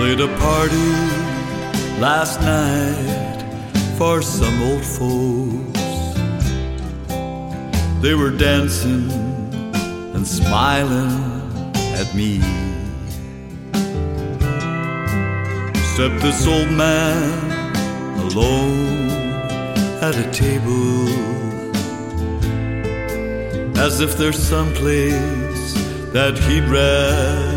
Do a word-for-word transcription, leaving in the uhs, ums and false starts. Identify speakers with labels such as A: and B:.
A: Played a party last night for some old folks. They were dancing and smiling at me. Except this old man alone at a table, as if there's some place that he'd rather